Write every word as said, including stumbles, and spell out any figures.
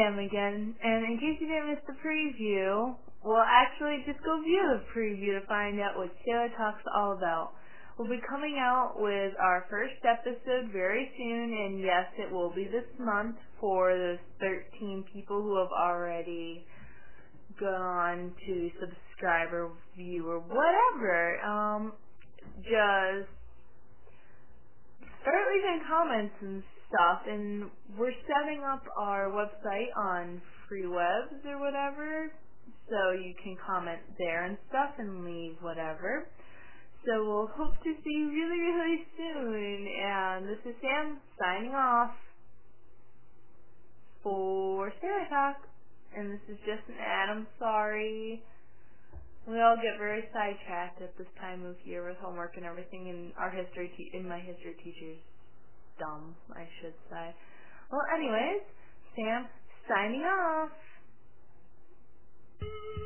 Sam again, and in case you didn't miss the preview, well actually just go view the preview to find out what Sarah Talk's all about. We'll be coming out with our first episode very soon, and yes, it will be this month for the thirteen people who have already gone to subscribe or view or whatever. Um, just start leaving comments and stuff, and we're setting up our website on FreeWebs or whatever, so you can comment there and stuff and leave whatever. So we'll hope to see you really, really soon. And this is Sam signing off for Sarah Talk. And this is just an ad. I'm sorry. We all get very sidetracked at this time of year with homework and everything. And our history, te- and my history teacher's dumb, I should say. Well, anyways, Sam signing off.